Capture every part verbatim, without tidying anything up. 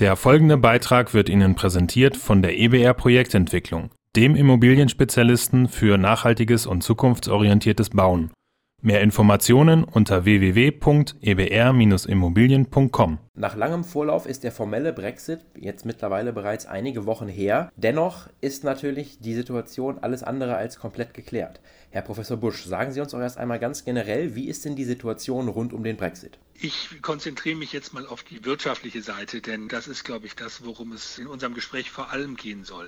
Der folgende Beitrag wird Ihnen präsentiert von der E B R Projektentwicklung, dem Immobilienspezialisten für nachhaltiges und zukunftsorientiertes Bauen. Mehr Informationen unter w w w punkt e b r Bindestrich immobilien punkt com. Nach langem Vorlauf ist der formelle Brexit jetzt mittlerweile bereits einige Wochen her. Dennoch ist natürlich die Situation alles andere als komplett geklärt. Herr Professor Busch, sagen Sie uns auch erst einmal ganz generell, wie ist denn die Situation rund um den Brexit? Ich konzentriere mich jetzt mal auf die wirtschaftliche Seite, denn das ist, glaube ich, das, worum es in unserem Gespräch vor allem gehen soll.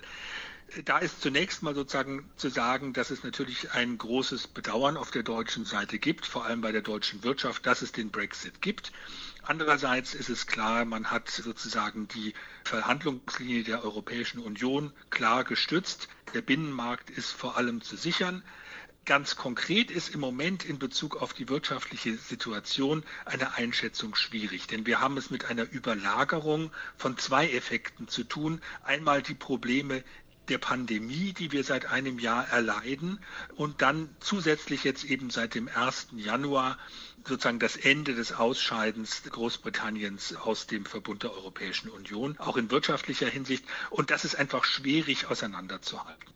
Da ist zunächst mal sozusagen zu sagen, dass es natürlich ein großes Bedauern auf der deutschen Seite gibt, vor allem bei der deutschen Wirtschaft, dass es den Brexit gibt. Andererseits ist es klar, man hat sozusagen die Verhandlungslinie der Europäischen Union klar gestützt. Der Binnenmarkt ist vor allem zu sichern. Ganz konkret ist im Moment in Bezug auf die wirtschaftliche Situation eine Einschätzung schwierig, denn wir haben es mit einer Überlagerung von zwei Effekten zu tun. Einmal die Probleme der Pandemie, die wir seit einem Jahr erleiden, und dann zusätzlich jetzt eben seit dem ersten Januar sozusagen das Ende des Ausscheidens Großbritanniens aus dem Verbund der Europäischen Union, auch in wirtschaftlicher Hinsicht. Und das ist einfach schwierig auseinanderzuhalten.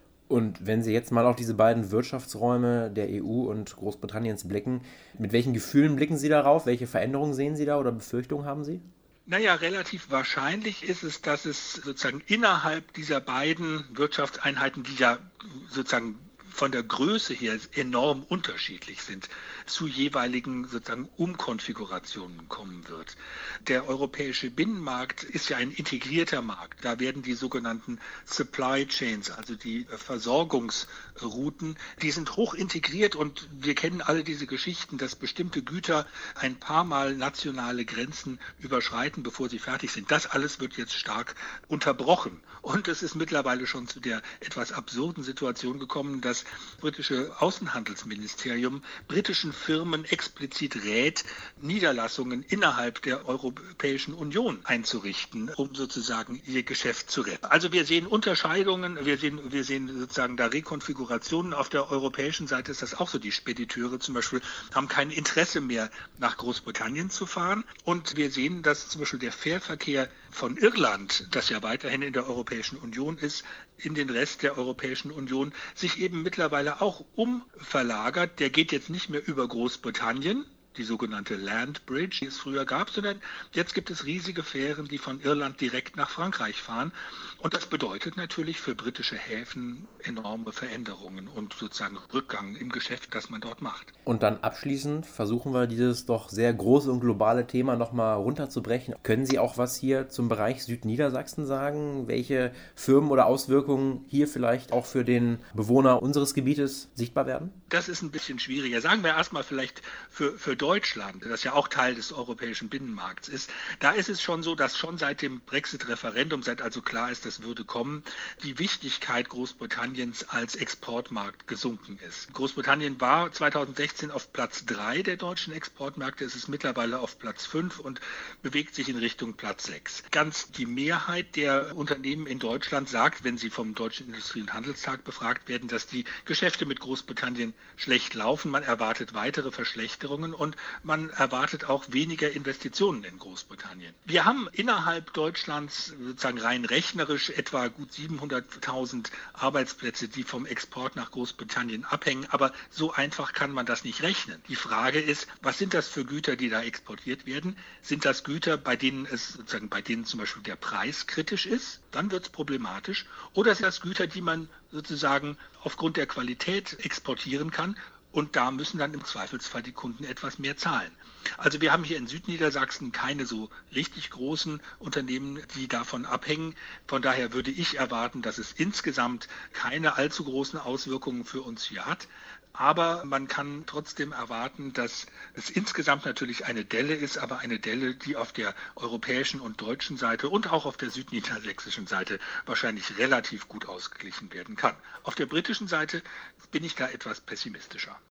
Und wenn Sie jetzt mal auf diese beiden Wirtschaftsräume der E U und Großbritanniens blicken, mit welchen Gefühlen blicken Sie darauf? Welche Veränderungen sehen Sie da oder Befürchtungen haben Sie? Naja, relativ wahrscheinlich ist es, dass es sozusagen innerhalb dieser beiden Wirtschaftseinheiten, die ja sozusagen von der Größe her enorm unterschiedlich sind, zu jeweiligen sozusagen Umkonfigurationen kommen wird. Der europäische Binnenmarkt ist ja ein integrierter Markt. Da werden die sogenannten Supply Chains, also die Versorgungsrouten, die sind hoch integriert, und wir kennen alle diese Geschichten, dass bestimmte Güter ein paar Mal nationale Grenzen überschreiten, bevor sie fertig sind. Das alles wird jetzt stark unterbrochen. Und es ist mittlerweile schon zu der etwas absurden Situation gekommen, dass das britische Außenhandelsministerium britischen Firmen explizit rät, Niederlassungen innerhalb der Europäischen Union einzurichten, um sozusagen ihr Geschäft zu retten. Also wir sehen Unterscheidungen, wir sehen, wir sehen sozusagen da Rekonfigurationen. Auf der europäischen Seite ist das auch so. Die Spediteure zum Beispiel haben kein Interesse mehr, nach Großbritannien zu fahren. Und wir sehen, dass zum Beispiel der Fährverkehr von Irland, das ja weiterhin in der Europäischen Union ist, in den Rest der Europäischen Union sich eben mittlerweile auch umverlagert. Der geht jetzt nicht mehr über Großbritannien, die sogenannte Land Bridge, die es früher gab, sondern jetzt gibt es riesige Fähren, die von Irland direkt nach Frankreich fahren. Und das bedeutet natürlich für britische Häfen enorme Veränderungen und sozusagen Rückgang im Geschäft, das man dort macht. Und dann abschließend versuchen wir dieses doch sehr große und globale Thema nochmal runterzubrechen. Können Sie auch was hier zum Bereich Südniedersachsen sagen? Welche Firmen oder Auswirkungen hier vielleicht auch für den Bewohner unseres Gebietes sichtbar werden? Das ist ein bisschen schwieriger. Sagen wir erstmal vielleicht für, für Deutschland, das ja auch Teil des europäischen Binnenmarkts ist. Da ist es schon so, dass schon seit dem Brexit-Referendum, seit also klar ist, das würde kommen, die Wichtigkeit Großbritanniens als Exportmarkt gesunken ist. Großbritannien war zweitausendsechzehn auf Platz drei der deutschen Exportmärkte, es ist mittlerweile auf Platz fünf und bewegt sich in Richtung Platz sechs. Ganz die Mehrheit der Unternehmen in Deutschland sagt, wenn sie vom Deutschen Industrie- und Handelstag befragt werden, dass die Geschäfte mit Großbritannien schlecht laufen. Man erwartet weitere Verschlechterungen und man erwartet auch weniger Investitionen in Großbritannien. Wir haben innerhalb Deutschlands sozusagen rein rechnerisch etwa gut siebenhunderttausend Arbeitsplätze, die vom Export nach Großbritannien abhängen, aber so einfach kann man das nicht rechnen. Die Frage ist, was sind das für Güter, die da exportiert werden? Sind das Güter, bei denen es sozusagen bei denen zum Beispiel der Preis kritisch ist? Dann wird es problematisch. Oder sind das Güter, die man sozusagen aufgrund der Qualität exportieren kann? Und da müssen dann im Zweifelsfall die Kunden etwas mehr zahlen. Also wir haben hier in Südniedersachsen keine so richtig großen Unternehmen, die davon abhängen. Von daher würde ich erwarten, dass es insgesamt keine allzu großen Auswirkungen für uns hier hat. Aber man kann trotzdem erwarten, dass es insgesamt natürlich eine Delle ist, aber eine Delle, die auf der europäischen und deutschen Seite und auch auf der südniedersächsischen Seite wahrscheinlich relativ gut ausgeglichen werden kann. Auf der britischen Seite bin ich da etwas pessimistischer.